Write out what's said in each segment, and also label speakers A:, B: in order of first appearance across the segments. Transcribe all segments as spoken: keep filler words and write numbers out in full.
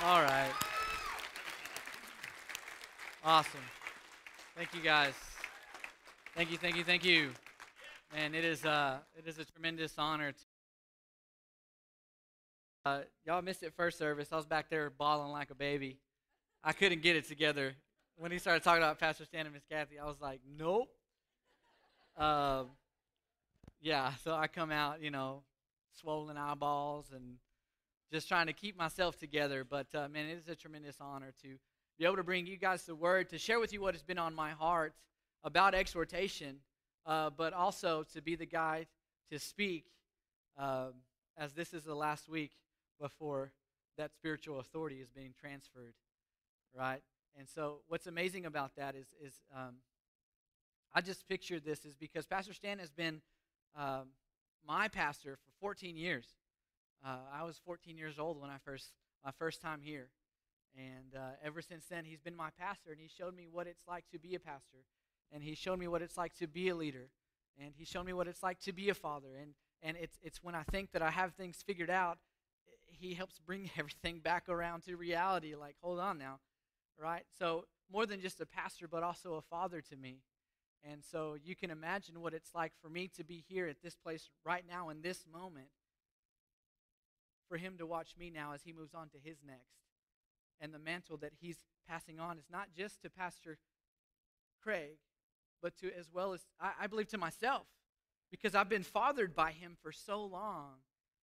A: All right. Awesome. Thank you, guys. Thank you, thank you, thank you. Man, it is uh, it is a tremendous honor. To, uh, y'all missed it first service. I was back there bawling like a baby. I couldn't get it together. When he started talking about Pastor Stan and Miss Kathy, I was like, nope. Um, yeah, so I come out, you know, swollen eyeballs and just trying to keep myself together. But, uh, man, it is a tremendous honor to be able to bring you guys the word, to share with you what has been on my heart about exhortation, uh, but also to be the guy to speak um, as this is the last week before that spiritual authority is being transferred, right? And so what's amazing about that is, is um, I just pictured this is because Pastor Stan has been um, my pastor for fourteen years. Uh, I was fourteen years old when I first my first time here, and uh, ever since then he's been my pastor, and he showed me what it's like to be a pastor, and he showed me what it's like to be a leader, and he showed me what it's like to be a father, and and it's it's when I think that I have things figured out, he helps bring everything back around to reality. Like, hold on now, right? So more than just a pastor, but also a father to me. And so you can imagine what it's like for me to be here at this place right now in this moment, for him to watch me now as he moves on to his next. And the mantle that he's passing on is not just to Pastor Craig, but to as well as, I, I believe, to myself, because I've been fathered by him for so long.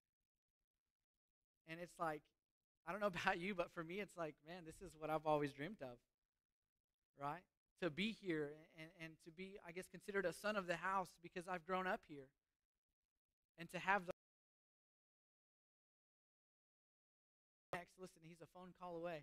A: And it's like, I don't know about you, but for me, it's like, man, this is what I've always dreamed of, right? To be here and, and to be, I guess, considered a son of the house because I've grown up here. And to have the next, listen, he's a phone call away.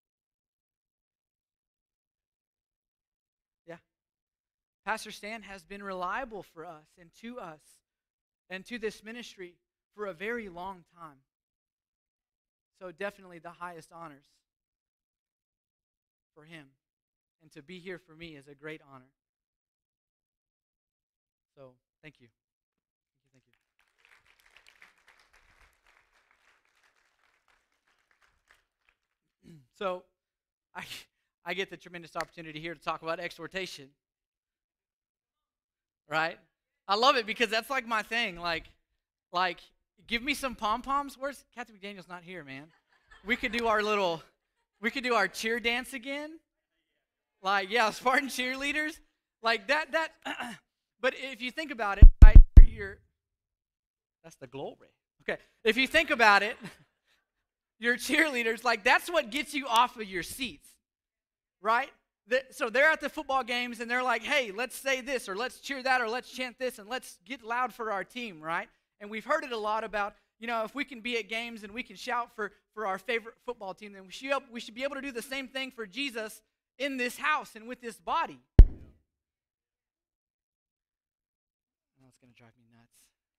A: Yeah. Pastor Stan has been reliable for us and to us and to this ministry for a very long time. So definitely the highest honors for him. And to be here for me is a great honor. So thank you. Thank you, thank you. So I I get the tremendous opportunity here to talk about exhortation. Right? I love it because that's like my thing. Like, like give me some pom-poms. Where's Kathy McDaniel's not here, man? We could do our little, we could do our cheer dance again. Like, yeah, Spartan cheerleaders. Like that, that. But if you think about it, right, you're, that's the glory. Okay, if you think about it, your cheerleaders, like that's what gets you off of your seats, right? So they're at the football games and they're like, hey, let's say this or let's cheer that or let's chant this and let's get loud for our team, right? And we've heard it a lot about, you know, if we can be at games and we can shout for, for our favorite football team, then we should, we should be able to do the same thing for Jesus in this house and with this body. Oh, it's going to drive me nuts.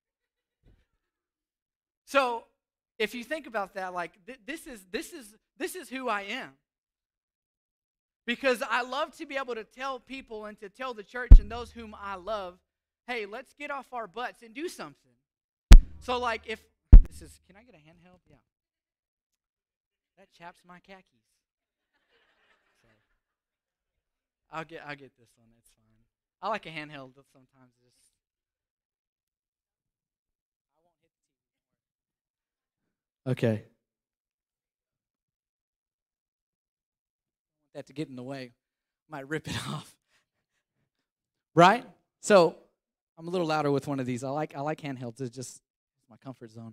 A: So if you think about that, like th- this is this is this is who I am. Because I love to be able to tell people and to tell the church and those whom I love, hey, let's get off our butts and do something. So like if this is, can I get a handheld? Yeah. That chaps my khakis. So I'll get I'll get this one. It's fine. I like a handheld sometimes. Just I won't hit the T V. Okay. That to get in the way, might rip it off. Right? So I'm a little louder with one of these. I like I like handhelds. It's just it's my comfort zone.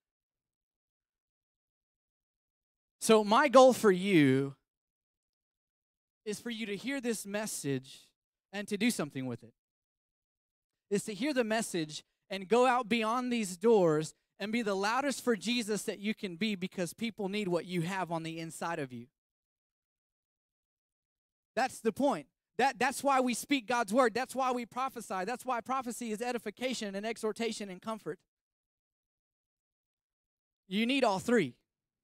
A: So my goal for you is for you to hear this message and to do something with it. Is to hear the message and go out beyond these doors and be the loudest for Jesus that you can be, because people need what you have on the inside of you. That's the point. That, that's why we speak God's word. That's why we prophesy. That's why prophecy is edification and exhortation and comfort. You need all three.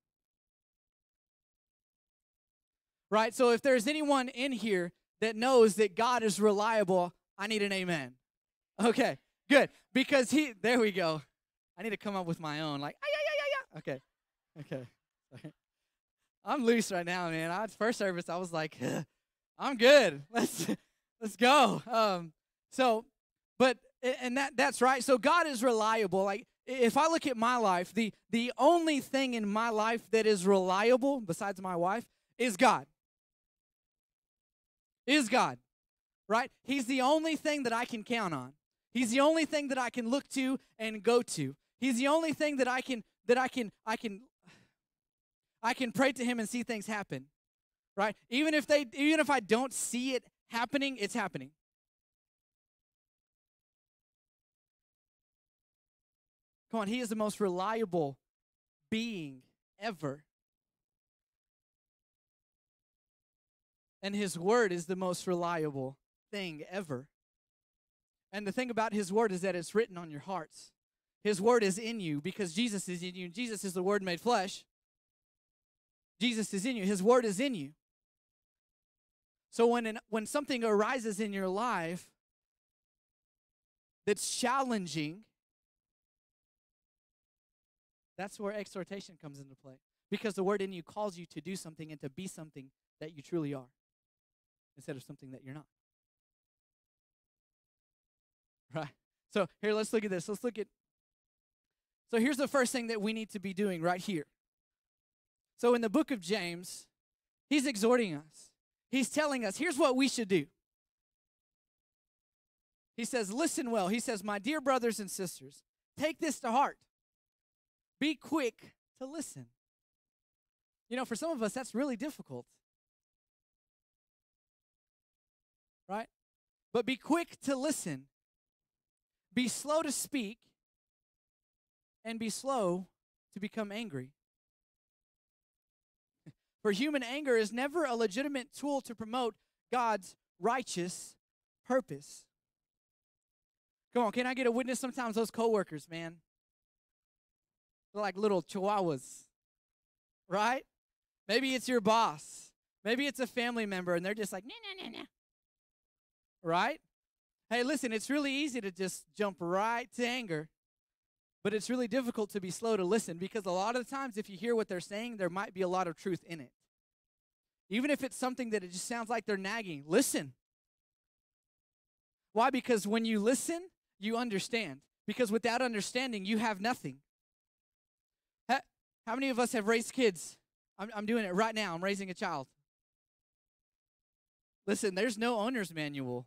A: Right? So if there's anyone in here that knows that God is reliable, I need an amen. Okay, good. Because he, there we go. I need to come up with my own, like, ah, yeah, yeah, yeah, yeah. Okay, okay. I'm loose right now, man. I, first service, I was like, I'm good. Let's let's go. Um, so, but and that that's right. So God is reliable. Like if I look at my life, the the only thing in my life that is reliable besides my wife is God. Is God, right? He's the only thing that I can count on. He's the only thing that I can look to and go to. He's the only thing that I can that I can I can I can pray to him and see things happen. Right? Even if they even if I don't see it happening, it's happening. Come on, he is the most reliable being ever. And his word is the most reliable thing ever. And the thing about his word is that it's written on your hearts. His word is in you because Jesus is in you. Jesus is the word made flesh. Jesus is in you. His word is in you. So when an, when something arises in your life that's challenging, that's where exhortation comes into play. Because the word in you calls you to do something and to be something that you truly are instead of something that you're not. Right? So here, let's look at this. Let's look at, so here's the first thing that we need to be doing right here. So in the book of James, he's exhorting us. He's telling us, here's what we should do. He says, listen well. He says, my dear brothers and sisters, take this to heart. Be quick to listen. You know, for some of us, that's really difficult. Right? But be quick to listen. Be slow to speak. And be slow to become angry. For human anger is never a legitimate tool to promote God's righteous purpose. Come on, can I get a witness? Sometimes those coworkers, man, they're like little chihuahuas, right? Maybe it's your boss. Maybe it's a family member, and they're just like, nah, nah, nah, nah. Right? Hey, listen, it's really easy to just jump right to anger, but it's really difficult to be slow to listen because a lot of the times if you hear what they're saying, there might be a lot of truth in it. Even if it's something that it just sounds like they're nagging, listen. Why? Because when you listen, you understand. Because without understanding, you have nothing. How, how many of us have raised kids? I'm, I'm doing it right now. I'm raising a child. Listen, there's no owner's manual.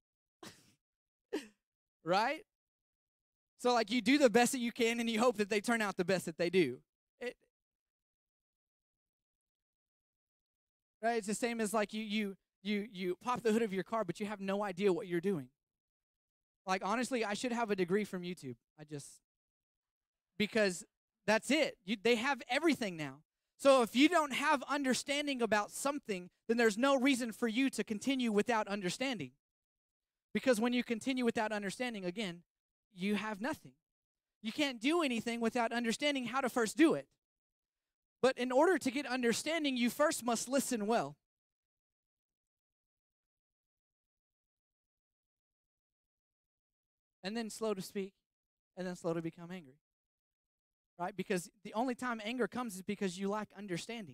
A: Right? So, like, you do the best that you can, and you hope that they turn out the best that they do. It, right? It's the same as, like, you you you you pop the hood of your car, but you have no idea what you're doing. Like, honestly, I should have a degree from YouTube. I just, because that's it. You, they have everything now. So if you don't have understanding about something, then there's no reason for you to continue without understanding. Because when you continue without understanding, again, you have nothing. You can't do anything without understanding how to first do it. But in order to get understanding, you first must listen well. And then slow to speak, and then slow to become angry. Right? Because the only time anger comes is because you lack understanding.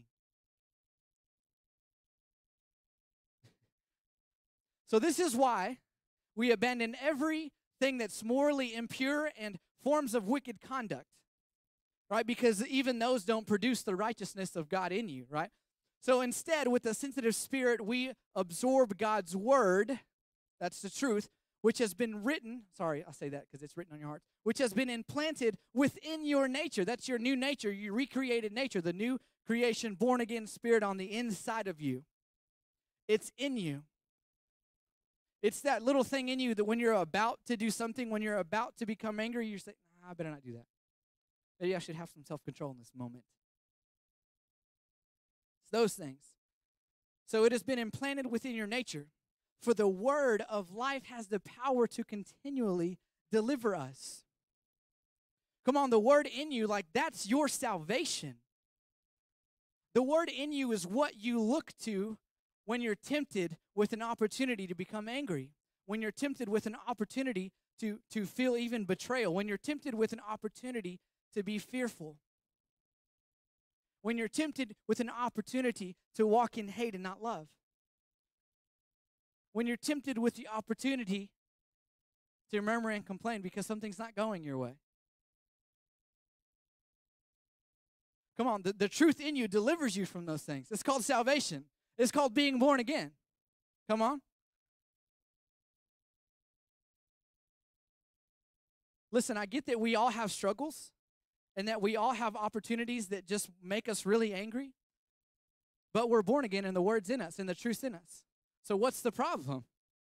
A: So this is why we abandon everything that's morally impure and forms of wicked conduct. Right? Because even those don't produce the righteousness of God in you, right? So instead, with a sensitive spirit, we absorb God's word, that's the truth, which has been written, sorry, I'll say that because it's written on your heart, which has been implanted within your nature. That's your new nature, your recreated nature, the new creation, born-again spirit on the inside of you. It's in you. It's that little thing in you that when you're about to do something, when you're about to become angry, you say, nah, I better not do that. Maybe I should have some self-control in this moment. It's those things. So it has been implanted within your nature. For the word of life has the power to continually deliver us. Come on, the word in you, like that's your salvation. The word in you is what you look to when you're tempted with an opportunity to become angry, when you're tempted with an opportunity to, to feel even betrayal, when you're tempted with an opportunity to be fearful.
B: when you're tempted with an opportunity to walk in hate and not love. When you're tempted with the opportunity to murmur and complain because something's not going your way. Come on, the, the truth in you delivers you from those things. It's called salvation. It's called being born again. Come on. Listen, I get that we all have struggles and that we all have opportunities that just make us really angry. But we're born again and the word's in us and the truth's in us. So what's the problem?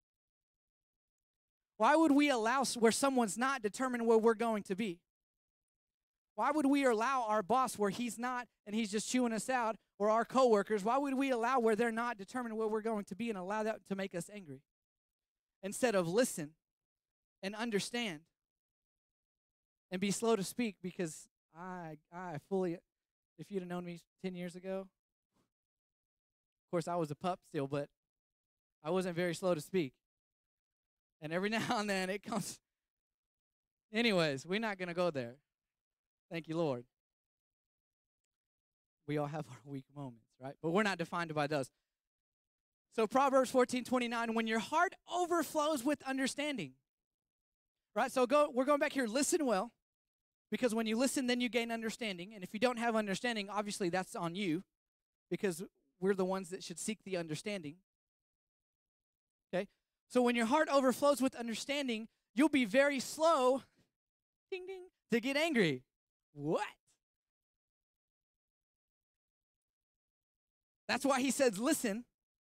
B: Why would we allow where someone's not determine where we're going to be? Why would we allow our boss where he's not and he's just chewing us out, or our coworkers, why would we allow where they're not determine where we're going to be and allow that to make us angry? Instead of listen and understand and be slow to speak, because I I fully, if you'd have known me ten years ago, of course I was a pup still, but I wasn't very slow to speak. And every now and then it comes. Anyways, we're not going to go there. Thank you, Lord. We all have our weak moments, right? But we're not defined by those. So Proverbs fourteen twenty-nine, when your heart overflows with understanding. Right? So go. we're going back here. Listen well, because when you listen, then you gain understanding. And if you don't have understanding, obviously that's on you, because we're the ones that should seek the understanding. Okay? So when your heart overflows with understanding, you'll be very slow, ding, ding, to get angry. What? That's why he says, listen.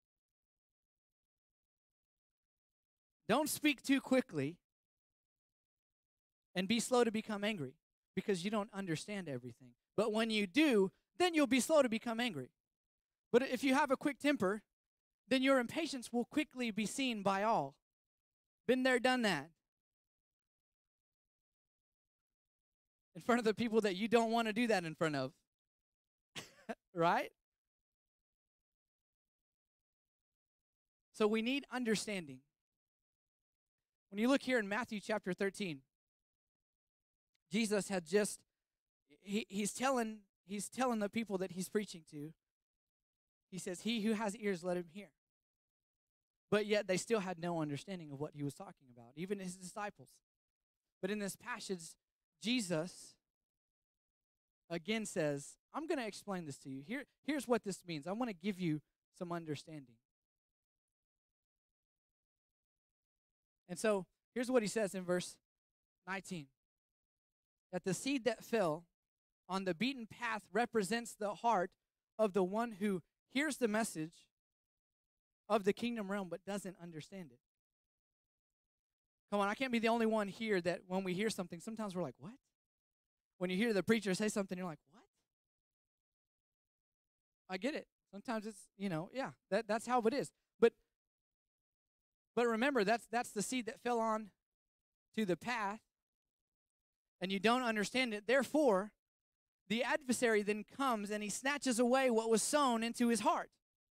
B: Don't speak too quickly and be slow to become angry, because you don't understand everything. But when you do, then you'll be slow to become angry. But if you have a quick temper, then your impatience will quickly be seen by all. Been there, done that. In front of the people that you don't want to do that in front of. Right? So we need understanding. When you look here in Matthew chapter thirteen, Jesus had just, he, he's telling, he's telling the people that he's preaching to, he says, he who has ears, let him hear. But yet they still had no understanding of what he was talking about, even his disciples. But in this passage, Jesus again says, I'm going to explain this to you. Here, here's what this means. I want to give you some understanding. And so here's what he says in verse nineteen. That the seed that fell on the beaten path represents the heart of the one who hears the message of the kingdom realm but doesn't understand it. Come on, I can't be the only one here that when we hear something, sometimes we're like, what? When you hear the preacher say something, you're like, what? I get it. Sometimes it's, you know, yeah, that, that's how it is. But but remember, that's that's the seed that fell on to the path, and you don't understand it. Therefore, the adversary then comes and he snatches away what was sown into his heart.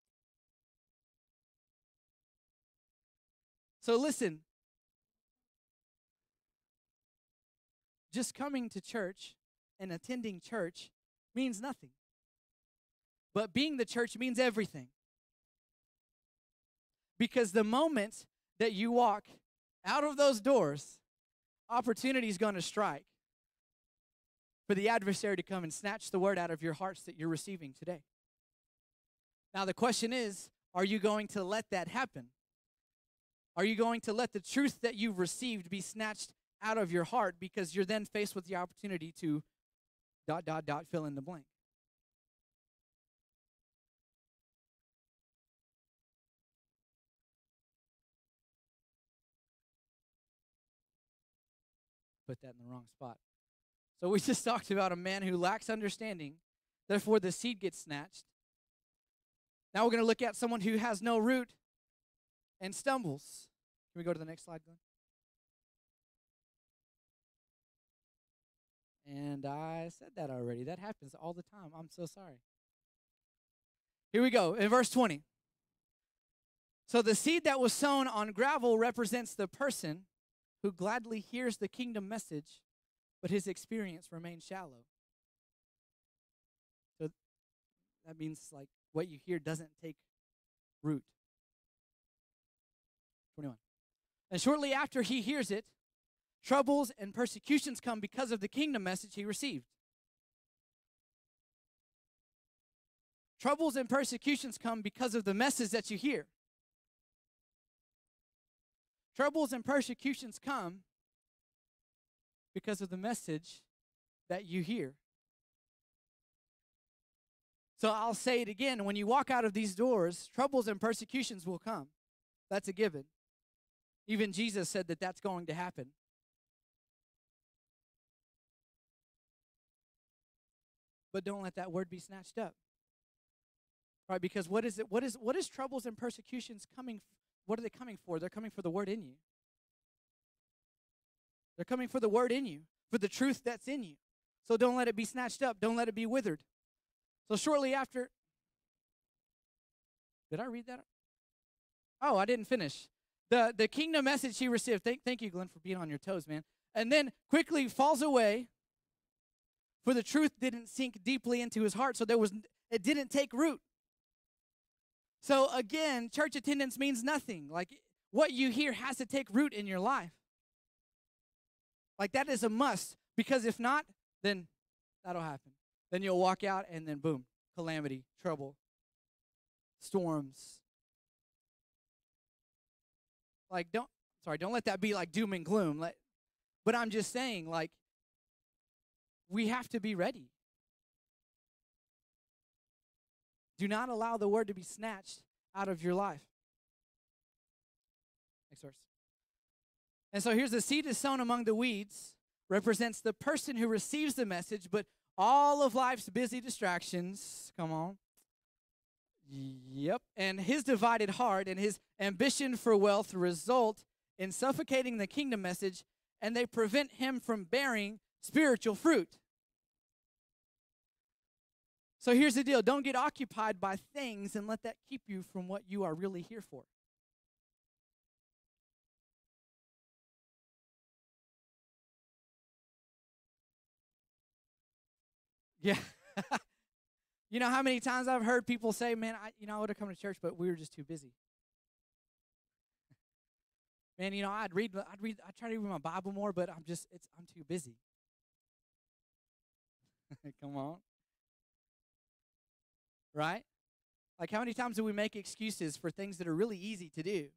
B: So listen, just coming to church and attending church means nothing. But being the church means everything. Because the moment that you walk out of those doors, opportunity is going to strike for the adversary to come and snatch the word out of your hearts that you're receiving today. Now the question is, are you going to let that happen? Are you going to let the truth that you've received be snatched out of your heart, because you're then faced with the opportunity to dot, dot, dot, fill in the blank? Put that in the wrong spot. So we just talked about a man who lacks understanding, therefore the seed gets snatched. Now we're going to look at someone who has no root and stumbles. Can we go to the next slide, Glenn? And I said that already. That happens all the time. I'm so sorry. Here we go. In verse twenty. So the seed that was sown on gravel represents the person who gladly hears the kingdom message, but his experience remains shallow. So that means like what you hear doesn't take root. twenty-one. And shortly after he hears it, troubles and persecutions come because of the kingdom message he received. Troubles and persecutions come because of the message that you hear. Troubles and persecutions come because of the message that you hear. So I'll say it again. When you walk out of these doors, troubles and persecutions will come. That's a given. Even Jesus said that that's going to happen. But don't let that word be snatched up. Right? Because what is it? What is what is troubles and persecutions coming? What are they coming for? They're coming for the word in you. They're coming for the word in you, for the truth that's in you. So don't let it be snatched up. Don't let it be withered. So shortly after, did I read that? Oh, I didn't finish. The the kingdom message he received. Thank, thank you, Glenn, for being on your toes, man. And then quickly falls away, for the truth didn't sink deeply into his heart. So there was it didn't take root. So again, church attendance means nothing. Like what you hear has to take root in your life. Like that is a must, because if not, then that'll happen. Then you'll walk out and then boom, calamity, trouble, storms. Like don't, sorry, don't let that be like doom and gloom. Let, but I'm just saying, like, we have to be ready. Do not allow the word to be snatched out of your life. Next verse. And so here's the seed is sown among the weeds, represents the person who receives the message, but all of life's busy distractions, come on. Yep. And his divided heart and his ambition for wealth result in suffocating the kingdom message, and they prevent him from bearing spiritual fruit. So here's the deal. Don't get occupied by things and let that keep you from what you are really here for. Yeah. You know how many times I've heard people say, man, I, you know, I would have come to church, but we were just too busy. Man, you know, I'd read, I'd read, I try to read my Bible more, but I'm just, it's, I'm too busy. Come on. Right? Like how many times do we make excuses for things that are really easy to do?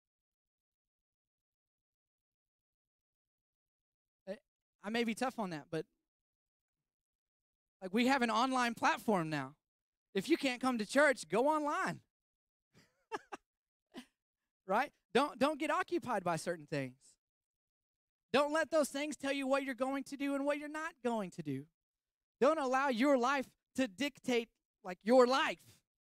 B: I may be tough on that, but like we have an online platform now. If you can't come to church, go online. Right? Don't don't get occupied by certain things. Don't let those things tell you what you're going to do and what you're not going to do. Don't allow your life to dictate like your life.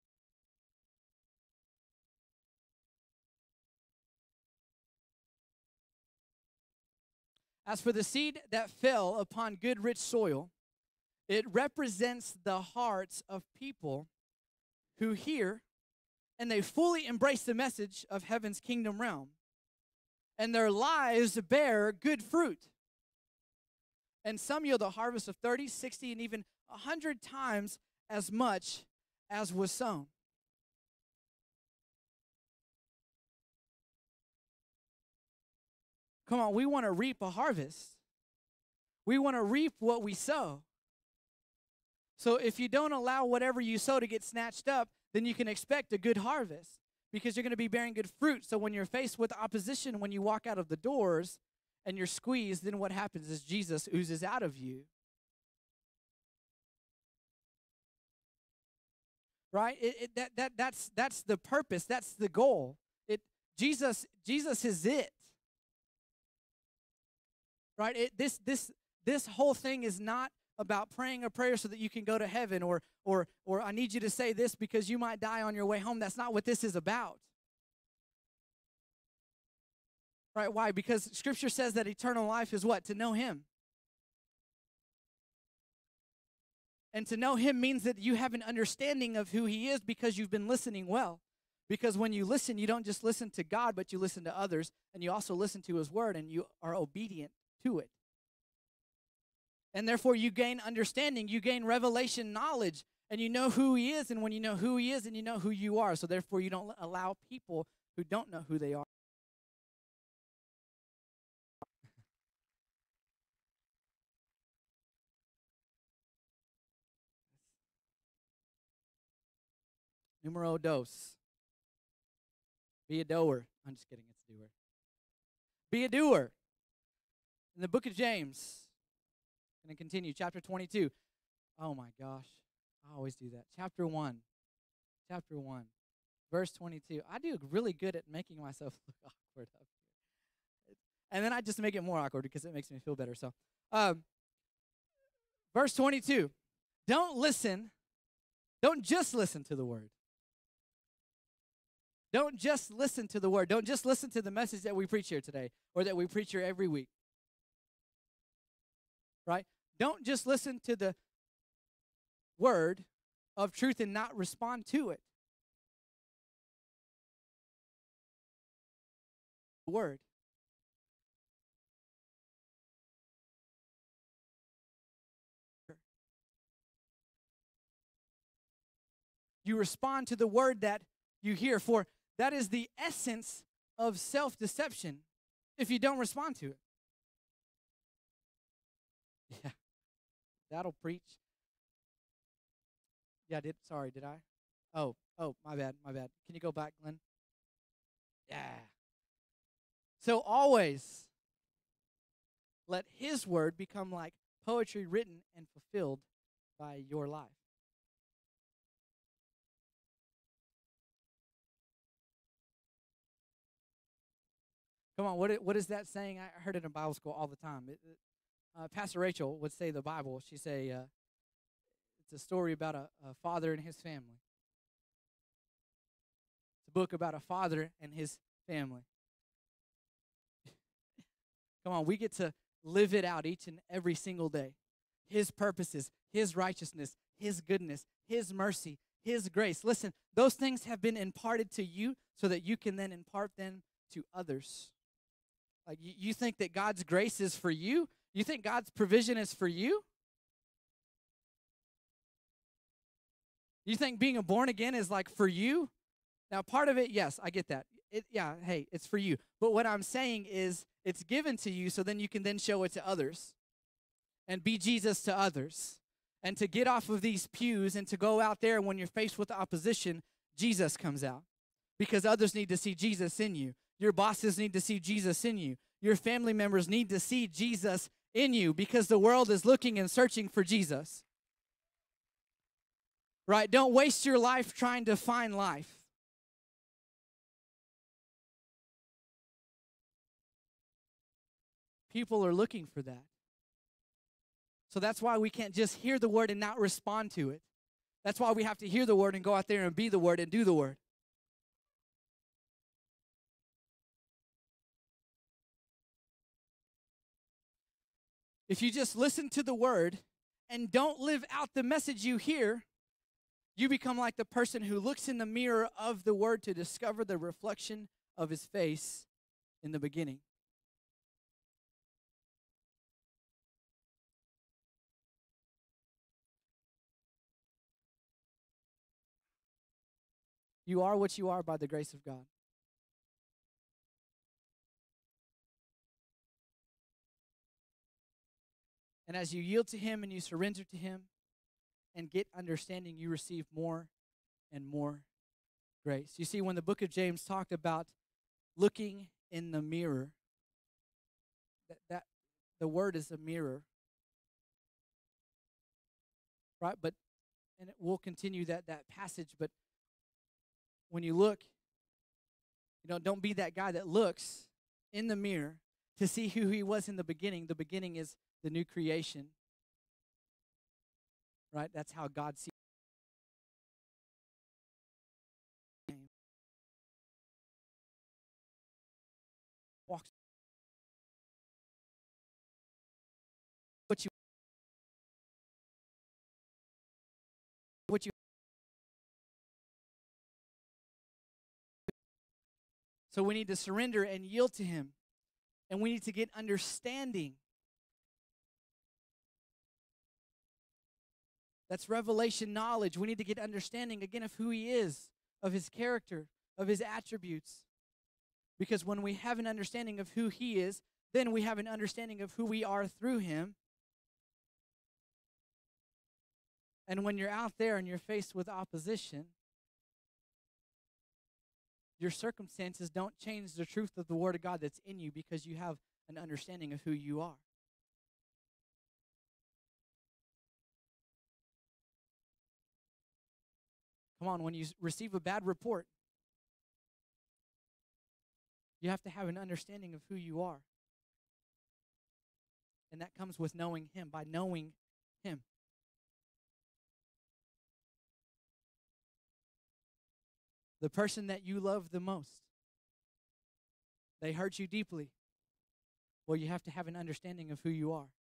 B: As for the seed that fell upon good rich soil, it represents the hearts of people who hear and they fully embrace the message of heaven's kingdom realm. And their lives bear good fruit. And some yield a harvest of thirty, sixty, and even one hundred times as much as was sown. Come on, we want to reap a harvest. We want to reap what we sow. So if you don't allow whatever you sow to get snatched up, then you can expect a good harvest because you're going to be bearing good fruit. So when you're faced with opposition, when you walk out of the doors and you're squeezed, then what happens is Jesus oozes out of you. Right? It, it, that, that, that's, that's the purpose. That's the goal. It, Jesus, Jesus is it. Right? It, this, this, this whole thing is not about praying a prayer so that you can go to heaven, or, or, or I need you to say this because you might die on your way home. That's not what this is about. Right? Why? Because Scripture says that eternal life is what? To know Him. And to know Him means that you have an understanding of who He is because you've been listening well. Because when you listen, you don't just listen to God, but you listen to others, and you also listen to His Word, and you are obedient to it. And therefore, you gain understanding, you gain revelation knowledge, And you know who he is, and when you know who he is, and you know who you are. So therefore, you don't allow people who don't know who they are. Numero dos. Be a doer. I'm just kidding. It's a doer. Be a doer. In the book of James, going to continue, chapter twenty-two. Oh my gosh. I always do that. Chapter one. Chapter one. Verse twenty-two. I do really good at making myself look awkward up here. And then I just make it more awkward because it makes me feel better. So, um, verse twenty-two. Don't listen. Don't just listen to the word. Don't just listen to the word. Don't just listen to the message that we preach here today or that we preach here every week. Right? Don't just listen to the word of truth and not respond to it. The word. You respond to the word that you hear, for that is the essence of self-deception if you don't respond to it. Yeah, that'll preach. Yeah, did sorry, did I? Oh, oh, my bad, my bad. Can you go back, Glenn? Yeah. So always let his word become like poetry written and fulfilled by your life. Come on, what, what is that saying? I heard it in Bible school all the time. It, it, uh, Pastor Rachel would say the Bible. She'd say uh, it's a story about a, a father and his family. It's a book about a father and his family. Come on, we get to live it out each and every single day. His purposes, his righteousness, his goodness, his mercy, his grace. Listen, those things have been imparted to you so that you can then impart them to others. Like you, you think that God's grace is for you? You think God's provision is for you? You think being a born again is like for you? Now, part of it, yes, I get that. It, yeah, hey, it's for you. But what I'm saying is it's given to you so then you can then show it to others and be Jesus to others. And to get off of these pews and to go out there when you're faced with opposition, Jesus comes out. Because others need to see Jesus in you. Your bosses need to see Jesus in you. Your family members need to see Jesus in you because the world is looking and searching for Jesus. Right? Don't waste your life trying to find life. People are looking for that. So that's why we can't just hear the word and not respond to it. That's why we have to hear the word and go out there and be the word and do the word. If you just listen to the word and don't live out the message you hear, you become like the person who looks in the mirror of the word to discover the reflection of his face in the beginning. You are what you are by the grace of God. And as you yield to him and you surrender to him and get understanding, you receive more and more grace. You see, when the book of James talked about looking in the mirror, that, that the word is a mirror. Right? But, and it will continue that, that passage, but when you look, you know, don't be that guy that looks in the mirror to see who he was in the beginning. The beginning is the new creation. Right? That's how God sees. Walks. What you what you So we need to surrender and yield to him. And we need to get understanding. That's revelation knowledge. We need to get understanding, again, of who he is, of his character, of his attributes. Because when we have an understanding of who he is, then we have an understanding of who we are through him. And when you're out there and you're faced with opposition, your circumstances don't change the truth of the Word of God that's in you because you have an understanding of who you are. Come on, when you receive a bad report, you have to have an understanding of who you are. And that comes with knowing him, by knowing him. The person that you love the most, they hurt you deeply. Well, you have to have an understanding of who you are.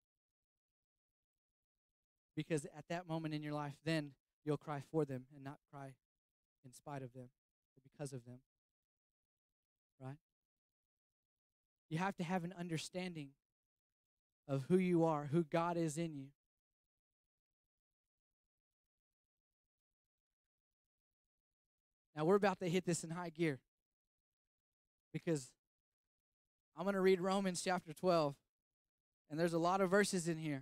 B: Because at that moment in your life, then you'll cry for them and not cry in spite of them or because of them. Right? You have to have an understanding of who you are, who God is in you. Now, we're about to hit this in high gear because I'm going to read Romans chapter twelve, and there's a lot of verses in here.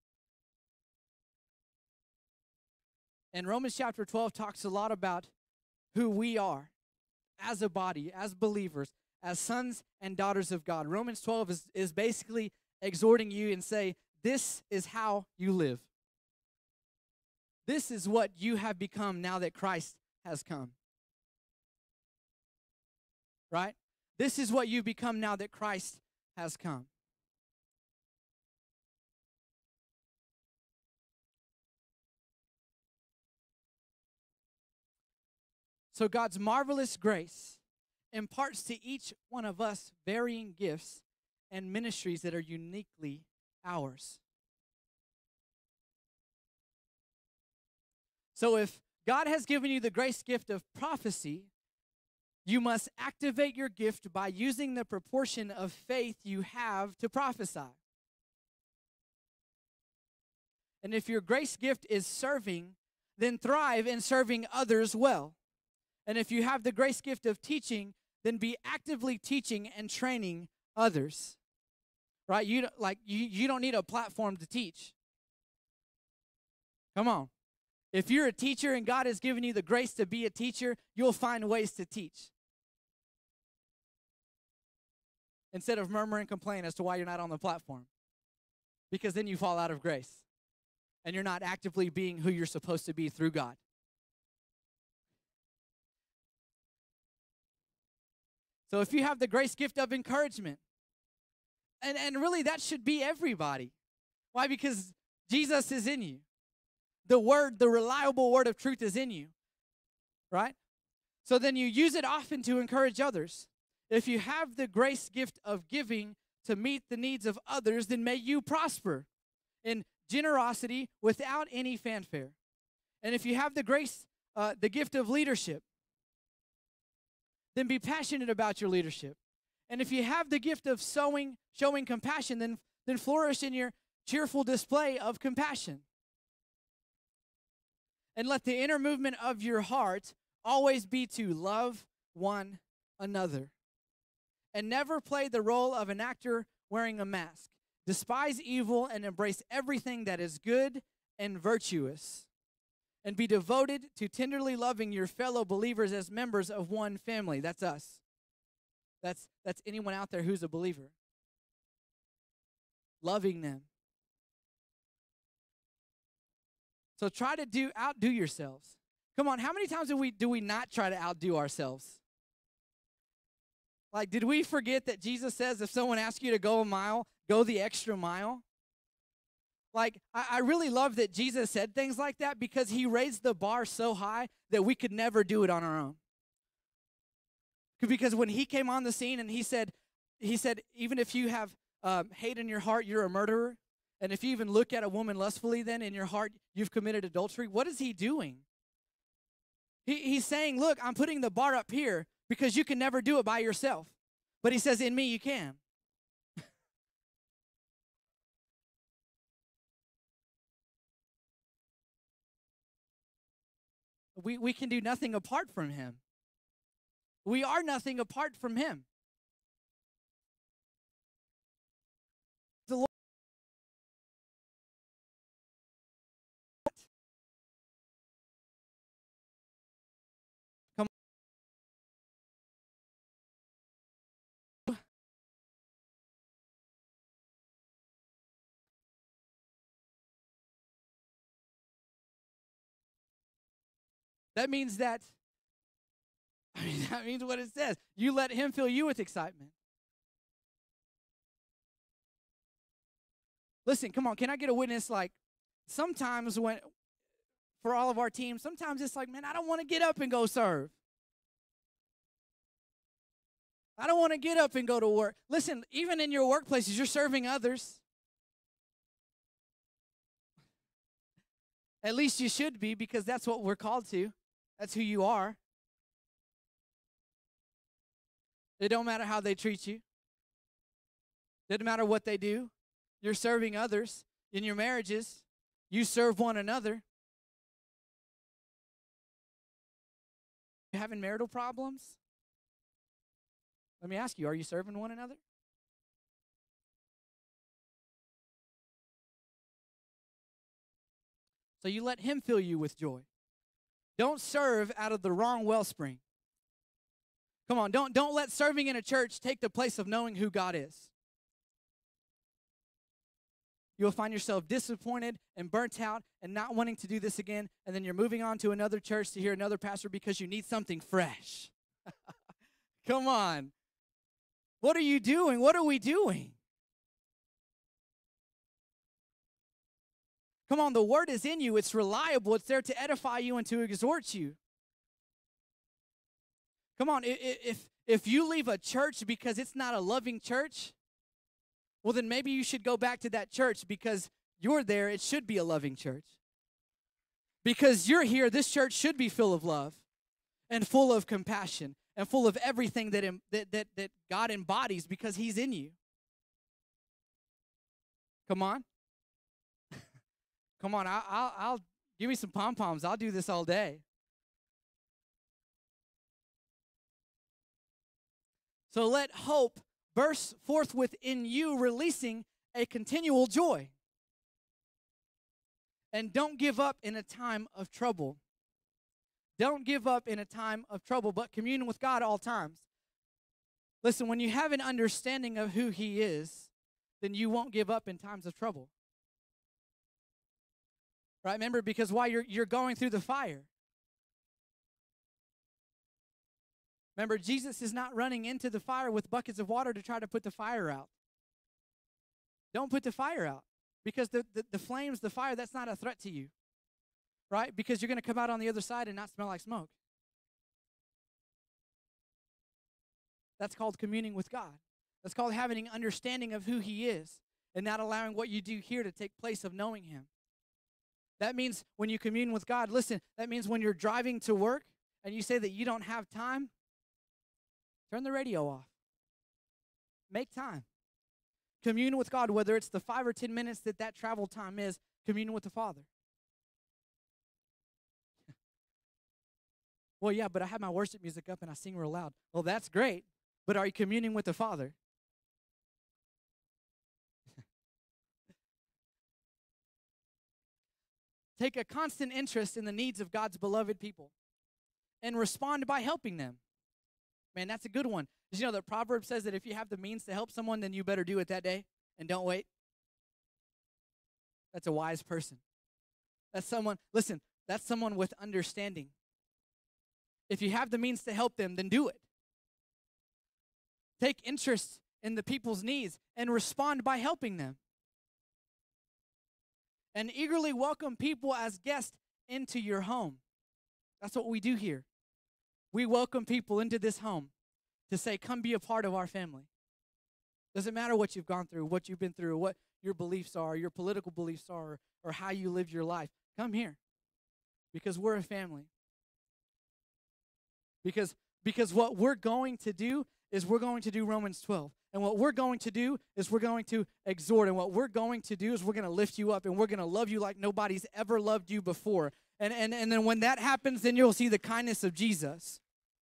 B: And Romans chapter twelve talks a lot about who we are as a body, as believers, as sons and daughters of God. Romans twelve is, is basically exhorting you and say, this is how you live. This is what you have become now that Christ has come. Right? This is what you become now that Christ has come. So God's marvelous grace imparts to each one of us varying gifts and ministries that are uniquely ours. So if God has given you the grace gift of prophecy, you must activate your gift by using the proportion of faith you have to prophesy. And if your grace gift is serving, then thrive in serving others well. And if you have the grace gift of teaching, then be actively teaching and training others. Right? You don't, like you, you don't need a platform to teach. Come on. If you're a teacher and God has given you the grace to be a teacher, you'll find ways to teach. Instead of murmur and complain as to why you're not on the platform. Because then you fall out of grace. And you're not actively being who you're supposed to be through God. So if you have the grace gift of encouragement, and, and really that should be everybody. Why? Because Jesus is in you. The word, the reliable word of truth is in you. Right? So then you use it often to encourage others. If you have the grace gift of giving to meet the needs of others, then may you prosper in generosity without any fanfare. And if you have the grace, uh, the gift of leadership, then be passionate about your leadership. And if you have the gift of sowing, showing compassion, then, then flourish in your cheerful display of compassion. And let the inner movement of your heart always be to love one another. And never play the role of an actor wearing a mask. Despise evil and embrace everything that is good and virtuous. And be devoted to tenderly loving your fellow believers as members of one family. That's us. That's, that's anyone out there who's a believer. Loving them. So try to do outdo yourselves. Come on, how many times do we do we not try to outdo ourselves? Like, did we forget that Jesus says if someone asks you to go a mile, go the extra mile? Like, I, I really love that Jesus said things like that because he raised the bar so high that we could never do it on our own. Because when he came on the scene and he said, he said, even if you have um, hate in your heart, you're a murderer. And if you even look at a woman lustfully, then in your heart, you've committed adultery. What is he doing? He, he's saying, look, I'm putting the bar up here because you can never do it by yourself. But he says, in me, you can. We, we can do nothing apart from him. We are nothing apart from him. The Lord, come on. That means that, I mean, that means what it says. You let him fill you with excitement. Listen, come on, can I get a witness? Like, sometimes when, for all of our teams, sometimes it's like, man, I don't want to get up and go serve. I don't want to get up and go to work. Listen, even in your workplaces, you're serving others. At least you should be, because that's what we're called to. That's who you are. It don't matter how they treat you. Doesn't matter what they do. You're serving others. In your marriages, you serve one another. You having marital problems? Let me ask you, are you serving one another? So you let him fill you with joy. Don't serve out of the wrong wellspring. Come on, don't, don't let serving in a church take the place of knowing who God is. You'll find yourself disappointed and burnt out and not wanting to do this again, and then you're moving on to another church to hear another pastor because you need something fresh. Come on. What are you doing? What are we doing? Come on, the word is in you. It's reliable. It's there to edify you and to exhort you. Come on, if, if you leave a church because it's not a loving church, well, then maybe you should go back to that church because you're there. It should be a loving church. Because you're here, this church should be full of love and full of compassion and full of everything that, that, that, that God embodies because he's in you. Come on. Come on, I'll, I'll, I'll give me some pom-poms. I'll do this all day. So let hope burst forth within you, releasing a continual joy. And don't give up in a time of trouble. Don't give up in a time of trouble, but commune with God all times. Listen, when you have an understanding of who he is, then you won't give up in times of trouble. Right? Remember, because while you're, you're going through the fire, remember, Jesus is not running into the fire with buckets of water to try to put the fire out. Don't put the fire out. Because the, the, the flames, the fire, that's not a threat to you. Right? Because you're going to come out on the other side and not smell like smoke. That's called communing with God. That's called having an understanding of who he is and not allowing what you do here to take place of knowing him. That means when you commune with God, listen, that means when you're driving to work and you say that you don't have time, turn the radio off. Make time. Commune with God, whether it's the five or ten minutes that that travel time is, commune with the Father. Well, yeah, but I have my worship music up and I sing real loud. Well, that's great, but are you communing with the Father? Take a constant interest in the needs of God's beloved people and respond by helping them. Man, that's a good one. Did you know that proverb says that if you have the means to help someone, then you better do it that day and don't wait? That's a wise person. That's someone, listen, that's someone with understanding. If you have the means to help them, then do it. Take interest in the people's needs and respond by helping them. And eagerly welcome people as guests into your home. That's what we do here. We welcome people into this home to say, come be a part of our family. Doesn't matter what you've gone through, what you've been through, what your beliefs are, your political beliefs are, or how you live your life. Come here because we're a family. Because, because what we're going to do is we're going to do Romans twelve. And what we're going to do is we're going to exhort. And what we're going to do is we're going to lift you up. And we're going to love you like nobody's ever loved you before. And, and, and then when that happens, then you'll see the kindness of Jesus.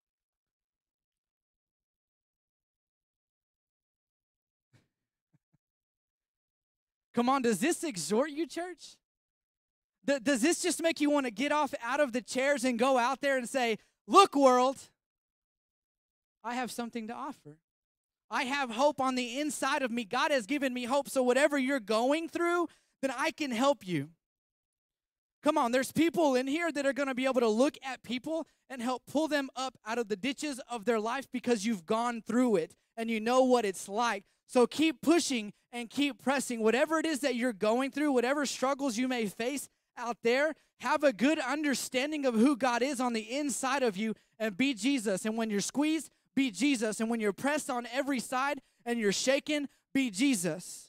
B: Come on, does this exhort you, church? Th- does this just make you want to get off out of the chairs and go out there and say, look, world, I have something to offer. I have hope on the inside of me. God has given me hope, so whatever you're going through, then I can help you. Come on, there's people in here that are going to be able to look at people and help pull them up out of the ditches of their life because you've gone through it and you know what it's like. So keep pushing and keep pressing. Whatever it is that you're going through, whatever struggles you may face out there, have a good understanding of who God is on the inside of you and be Jesus. And when you're squeezed, be Jesus. And when you're pressed on every side and you're shaken, be Jesus.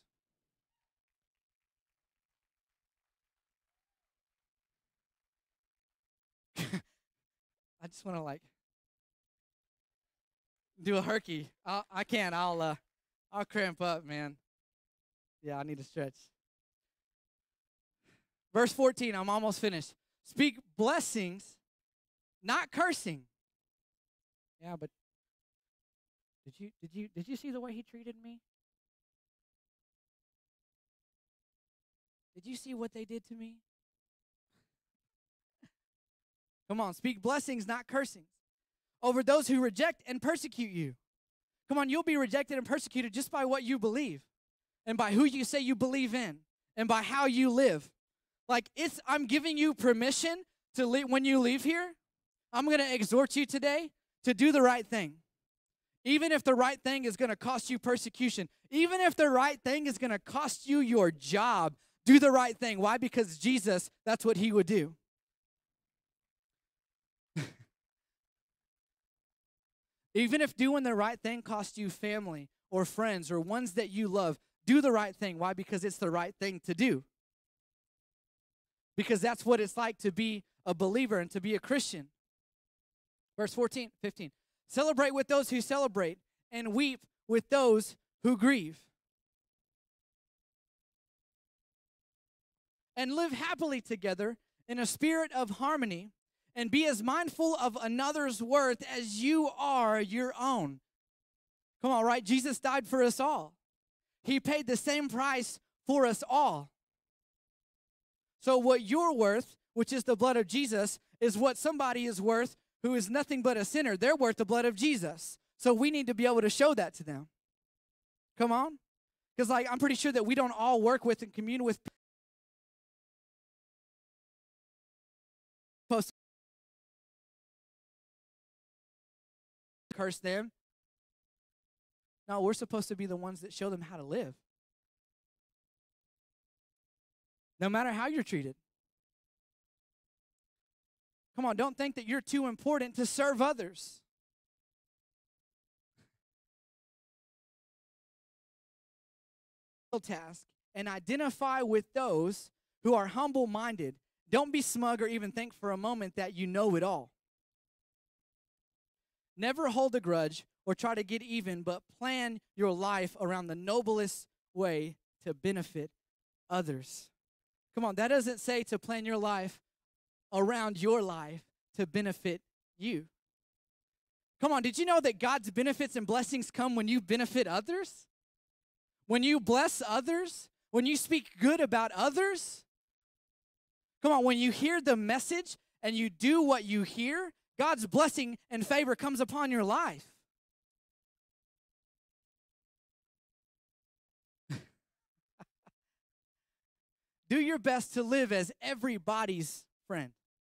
B: I just want to like do a herky. I'll, I can't. I'll uh, I'll cramp up, man. Yeah, I need to stretch. Verse fourteen. I'm almost finished. Speak blessings, not cursing. Yeah, but did you did you did you see the way he treated me? Did you see what they did to me? Come on, speak blessings, not cursings, over those who reject and persecute you. Come on, you'll be rejected and persecuted just by what you believe and by who you say you believe in and by how you live. Like, it's, I'm giving you permission to leave, when you leave here, I'm going to exhort you today to do the right thing. Even if the right thing is going to cost you persecution, even if the right thing is going to cost you your job, do the right thing. Why? Because Jesus, that's what he would do. Even if doing the right thing costs you family or friends or ones that you love, do the right thing. Why? Because it's the right thing to do. Because that's what it's like to be a believer and to be a Christian. Verse fourteen, fifteen. Celebrate with those who celebrate and weep with those who grieve. And live happily together in a spirit of harmony, and be as mindful of another's worth as you are your own. Come on, right? Jesus died for us all. He paid the same price for us all. So what you're worth, which is the blood of Jesus, is what somebody is worth who is nothing but a sinner. They're worth the blood of Jesus. So we need to be able to show that to them. Come on? Because like I'm pretty sure that we don't all work with and commune with people. Curse them. No, we're supposed to be the ones that show them how to live. No matter how you're treated. Come on, don't think that you're too important to serve others. Task and identify with those who are humble-minded. Don't be smug or even think for a moment that you know it all. Never hold a grudge or try to get even, but plan your life around the noblest way to benefit others. Come on, that doesn't say to plan your life around your life to benefit you. Come on, did you know that God's benefits and blessings come when you benefit others? When you bless others? When you speak good about others? Come on, when you hear the message and you do what you hear, God's blessing and favor comes upon your life. Do your best to live as everybody's friend.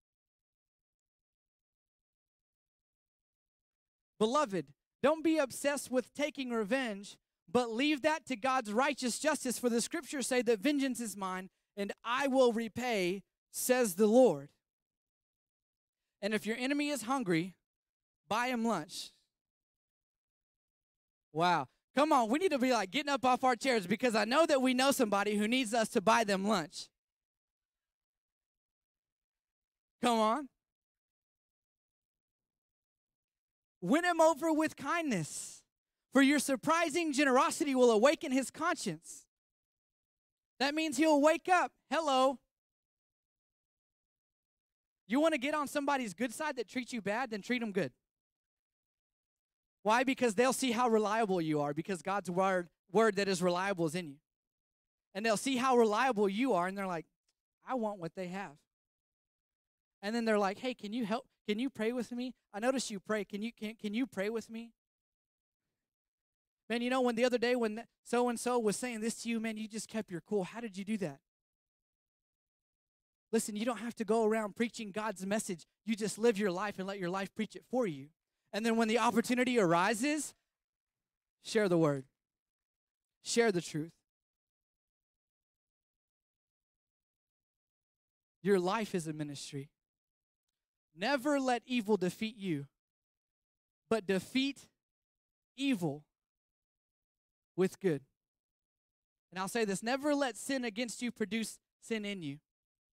B: Beloved, don't be obsessed with taking revenge, but leave that to God's righteous justice. For the scriptures say that vengeance is mine, and I will repay, says the Lord. And if your enemy is hungry, buy him lunch. Wow. Come on, we need to be like getting up off our chairs because I know that we know somebody who needs us to buy them lunch. Come on. Win him over with kindness, for your surprising generosity will awaken his conscience. That means he'll wake up. Hello. You want to get on somebody's good side that treats you bad, then treat them good. Why? Because they'll see how reliable you are, because God's word, word that is reliable is in you. And they'll see how reliable you are, and they're like, I want what they have. And then they're like, hey, can you help? Can you pray with me? I notice you pray. Can you can, can you pray with me? Man, you know, when the other day when so-and-so was saying this to you, man, you just kept your cool. How did you do that? Listen, you don't have to go around preaching God's message. You just live your life and let your life preach it for you. And then when the opportunity arises, share the word. Share the truth. Your life is a ministry. Never let evil defeat you, but defeat evil with good. And I'll say this, never let sin against you produce sin in you.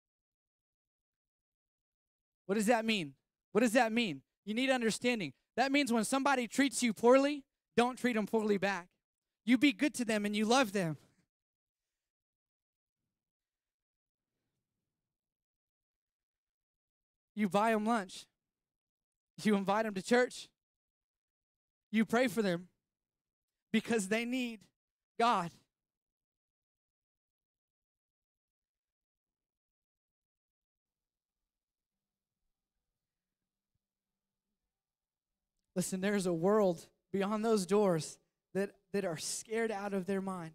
B: What does that mean? What does that mean? You need understanding. That means when somebody treats you poorly, don't treat them poorly back. You be good to them and you love them. You buy them lunch. You invite them to church. You pray for them because they need God. Listen, there's a world beyond those doors that, that are scared out of their mind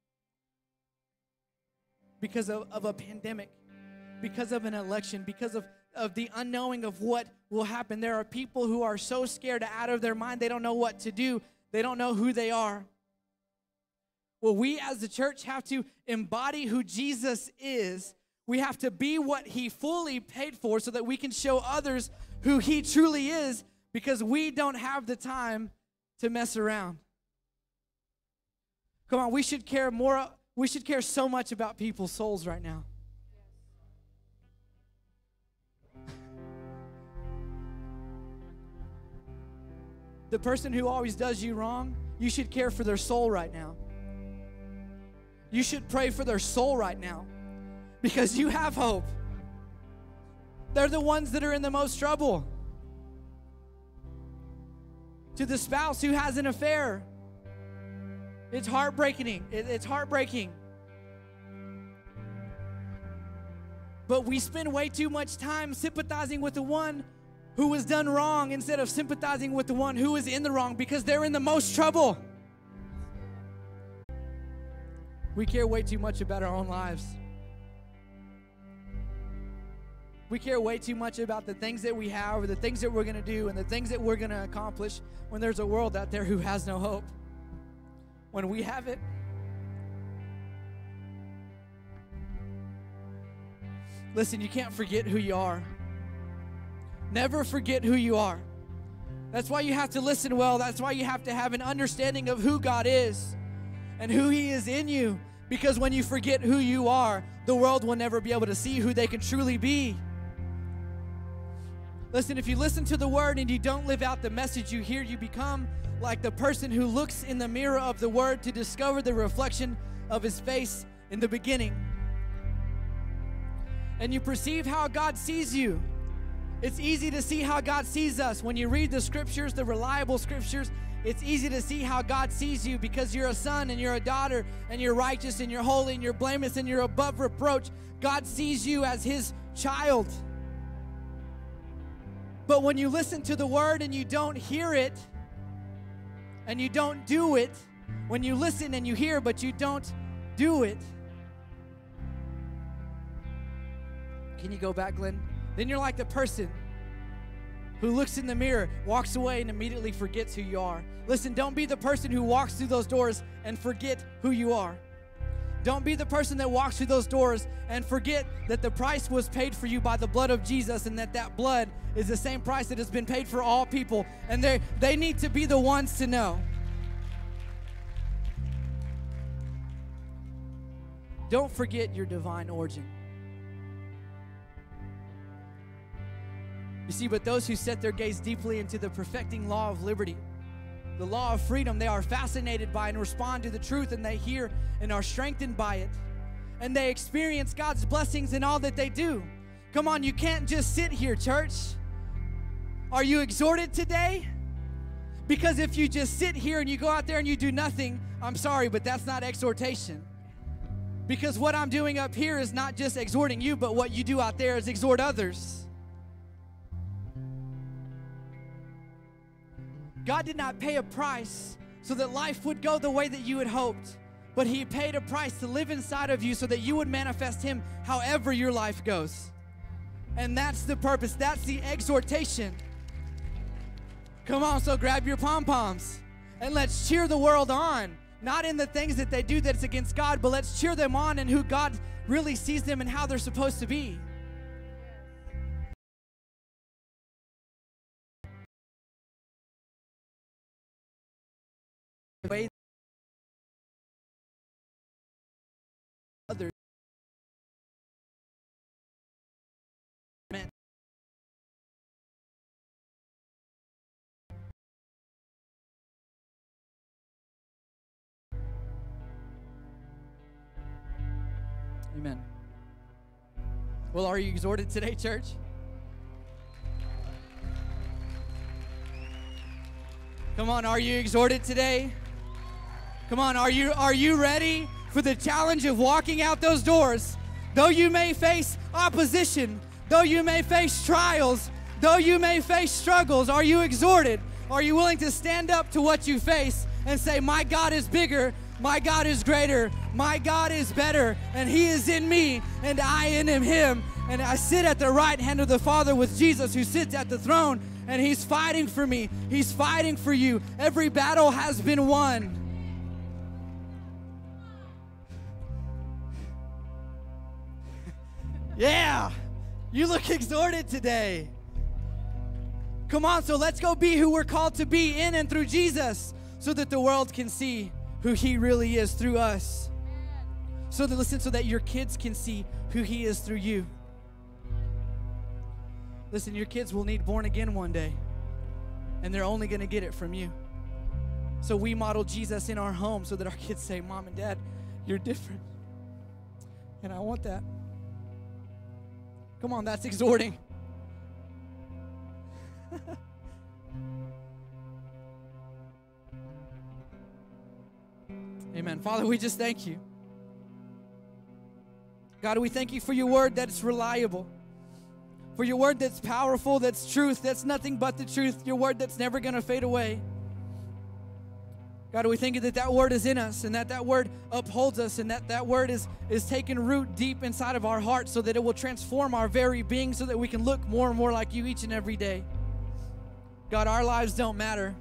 B: because of, of a pandemic, because of an election, because of, of the unknowing of what will happen. There are people who are so scared out of their mind, they don't know what to do. They don't know who they are. Well, we as the church have to embody who Jesus is. We have to be what he fully paid for so that we can show others who he truly is, because we don't have the time to mess around. Come on, we should care more, we should care so much about people's souls right now. The person who always does you wrong, you should care for their soul right now. You should pray for their soul right now, because you have hope. They're the ones that are in the most trouble. To the spouse who has an affair, it's heartbreaking. It's heartbreaking. But we spend way too much time sympathizing with the one who was done wrong instead of sympathizing with the one who is in the wrong, because they're in the most trouble. We care way too much about our own lives. We care way too much about the things that we have, or the things that we're going to do, and the things that we're going to accomplish, when there's a world out there who has no hope. When we have it, listen, you can't forget who you are. Never forget who you are. That's why you have to listen well. That's why you have to have an understanding of who God is and who he is in you. Because when you forget who you are, the world will never be able to see who they can truly be. Listen, if you listen to the word and you don't live out the message you hear, you become like the person who looks in the mirror of the word to discover the reflection of his face in the beginning. And you perceive how God sees you. It's easy to see how God sees us. When you read the scriptures, the reliable scriptures, it's easy to see how God sees you, because you're a son and you're a daughter and you're righteous and you're holy and you're blameless and you're above reproach. God sees you as his child. But when you listen to the word and you don't hear it and you don't do it, when you listen and you hear but you don't do it, can you go back, Glenn? Then you're like the person who looks in the mirror, walks away, and immediately forgets who you are. Listen, don't be the person who walks through those doors and forget who you are. Don't be the person that walks through those doors and forget that the price was paid for you by the blood of Jesus, and that that blood is the same price that has been paid for all people. And they they need to be the ones to know. Don't forget your divine origin. You see, but those who set their gaze deeply into the perfecting law of liberty, the law of freedom, they are fascinated by and respond to the truth, and they hear and are strengthened by it. And they experience God's blessings in all that they do. Come on, you can't just sit here, church. Are you exhorted today? Because if you just sit here and you go out there and you do nothing, I'm sorry, but that's not exhortation. Because what I'm doing up here is not just exhorting you, but what you do out there is exhort others. God did not pay a price so that life would go the way that you had hoped, but He paid a price to live inside of you so that you would manifest Him however your life goes. And that's the purpose. That's the exhortation. Come on, so grab your pom-poms and let's cheer the world on. Not in the things that they do that's against God, but let's cheer them on in who God really sees them and how they're supposed to be. Way others. Amen. Amen. Well, are you exhorted today, church? Come on, are you exhorted today? Come on, are you are you ready for the challenge of walking out those doors? Though you may face opposition, though you may face trials, though you may face struggles, are you exhorted? Are you willing to stand up to what you face and say, my God is bigger, my God is greater, my God is better, and He is in me, and I in Him, and I sit at the right hand of the Father with Jesus who sits at the throne, and He's fighting for me. He's fighting for you. Every battle has been won. Yeah, you look exhorted today. Come on, so let's go be who we're called to be in and through Jesus so that the world can see who He really is through us. So that, listen, so that your kids can see who He is through you. Listen, your kids will need born again one day, and they're only going to get it from you. So we model Jesus in our home so that our kids say, Mom and Dad, you're different. And I want that. Come on, that's exhorting. Amen. Father, we just thank you. God, we thank you for your word that is reliable. For your word that's powerful, that's truth, that's nothing but the truth. Your word that's never going to fade away. God, we thank you that that word is in us and that that word upholds us and that that word is, is taking root deep inside of our hearts so that it will transform our very being so that we can look more and more like you each and every day. God, our lives don't matter,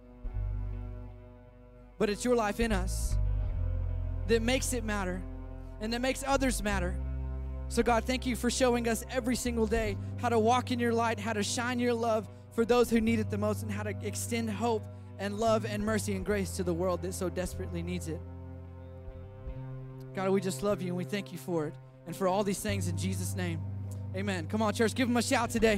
B: but it's your life in us that makes it matter and that makes others matter. So God, thank you for showing us every single day how to walk in your light, how to shine your love for those who need it the most, and how to extend hope and love and mercy and grace to the world that so desperately needs it. God, we just love you and we thank you for it and for all these things in Jesus' name. Amen. Come on, church, give them a shout today.